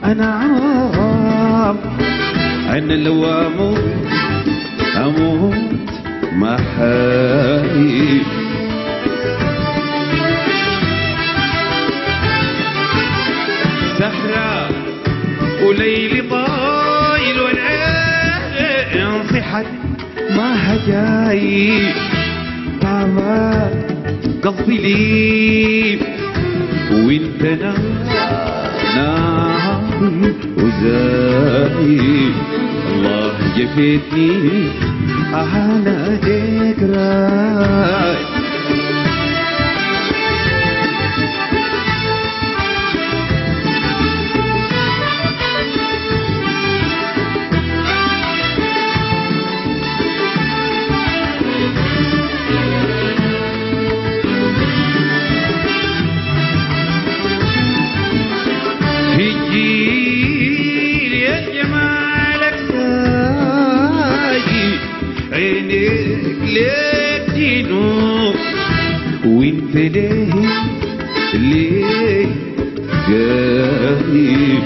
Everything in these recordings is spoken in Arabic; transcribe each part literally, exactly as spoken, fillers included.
أنا عام، أنا لو أموت أموت ما حي. سهرة وليلي طايل والعين صحت ما هجاي. طعمة قلبي لي وانت نام وزاي. الله جفتني على ذكراي. وانت ليه ليه جاي؟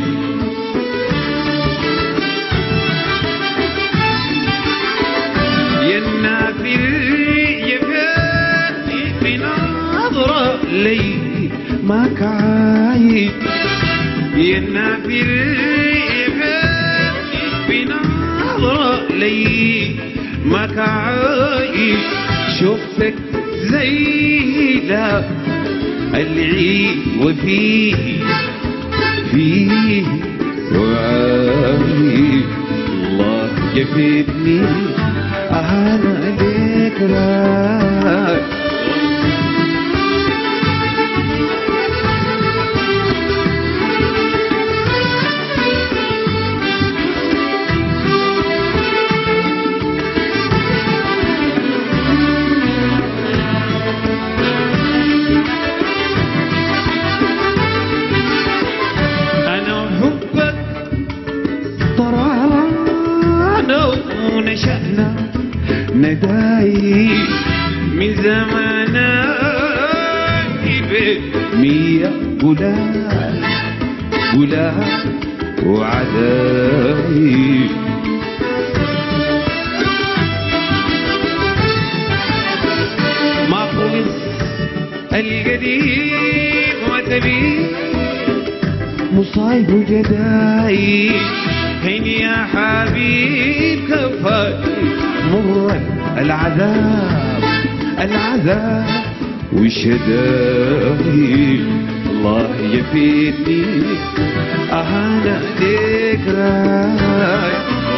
يا النافر جفاتي بنظرة لي ما كعاي. يا النافر جفاتي بنظرة لي ما كعاي. شوفتك زي لا العيد وفيه فيه وعاي. الله جفتني أنا ذكراي. نشأنا نداي من زمانات مية قلال قلال وعداي. ما خلص القديم وتبي مصايب جداي. هين يا حبيب كفاي مر العذاب العذاب وشداي. الله يفيدني أنا ذكراي.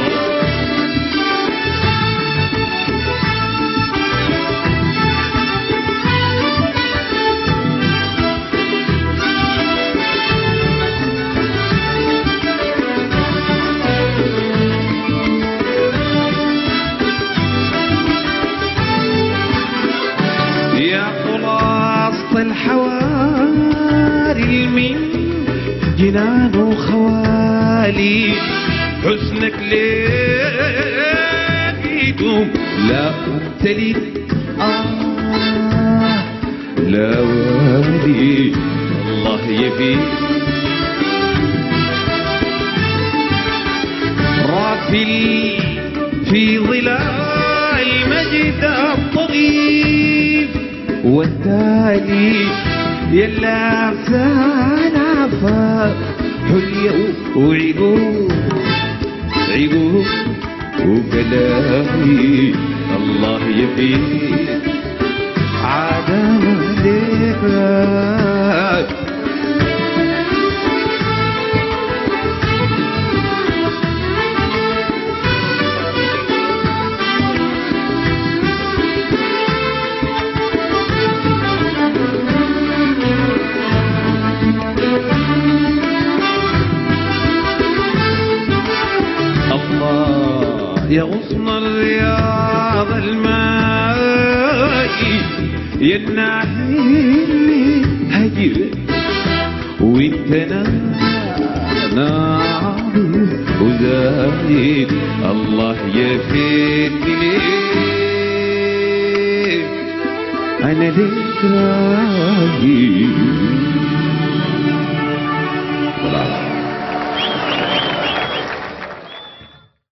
الحواري من جنان وخوالي. حسنك لقيتم لا أبتلي آه لا والي. الله يبي رافل في ظلال المجد الطويل والتالي. يلا أفسان عفا حلية وعقوب عقوب وكلامي. الله يفيد عدم ذكراك. يا غصن الرياض المائي. يا النعيم هجر وانت نار وزايد. الله يفيدني انا ذكراي.